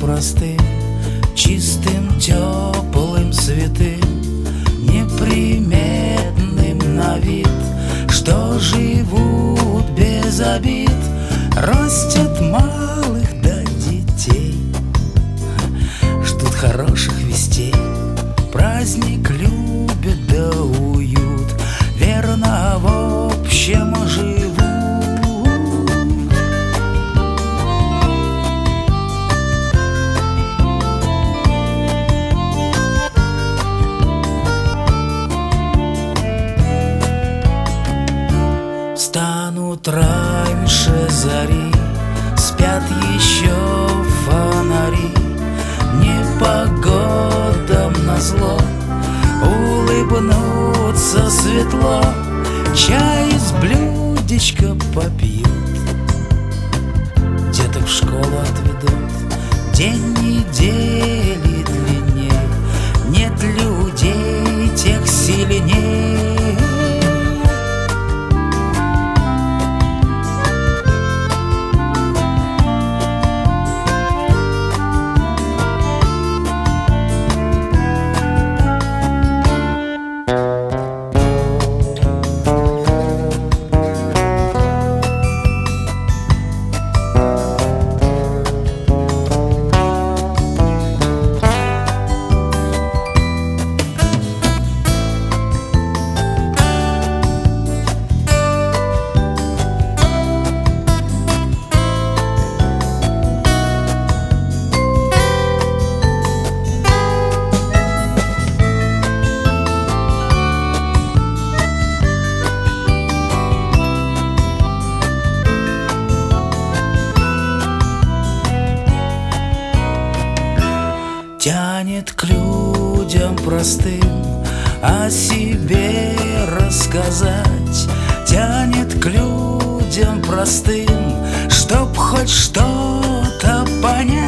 простым, чистым, теплым, святым, неприметным на вид, что живут без обид, растят малых до детей, ждут хороших вестей, праздник любят да уют, верно в общем живут. Встанут раньше зари, спят еще фонари, непогодам назло улыбнутся светло, чай из блюдечка попьют, деток в школу отведут, день недели длинней, нет людей тех сильней. Тянет к людям простым о себе рассказать, тянет к людям простым, чтоб хоть что-то понять.